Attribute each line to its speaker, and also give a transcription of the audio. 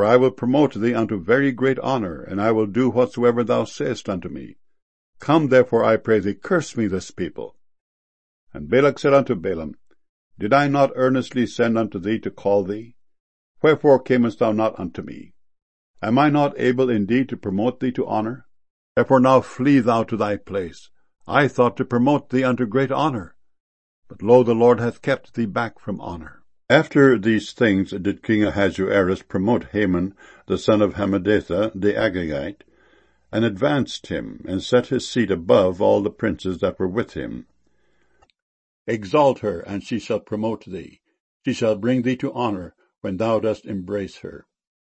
Speaker 1: For I will promote thee unto very great honour, and I will do whatsoever thou sayest unto me. Come therefore, I pray thee, curse me this people. And Balak said unto Balaam, Did I not earnestly send unto thee to call thee? Wherefore camest thou not unto me? Am I not able indeed to promote thee to honour? Therefore now flee thou to thy place. I thought to promote thee unto great honour. But lo, the Lord hath kept thee back from honour. After these things did King Ahasuerus promote Haman, the son of Hammedatha, the Agagite, and advanced him, and set his seat above all the princes that were with him. Exalt her, and she shall promote thee. She shall bring thee to honour when thou dost embrace her.